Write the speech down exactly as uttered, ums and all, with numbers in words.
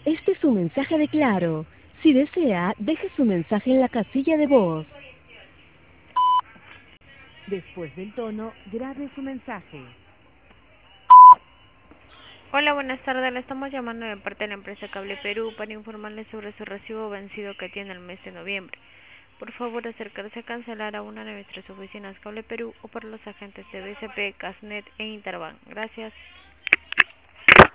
Este es un mensaje de Claro. Si desea, deje su mensaje en la casilla de voz. Después del tono, grabe su mensaje. Hola, buenas tardes. Le estamos llamando de parte de la empresa Cable Perú para informarle sobre su recibo vencido que tiene el mes de noviembre. Por favor, acercarse a cancelar a una de nuestras oficinas Cable Perú o por los agentes de B C P, Casnet e Interbank. Gracias.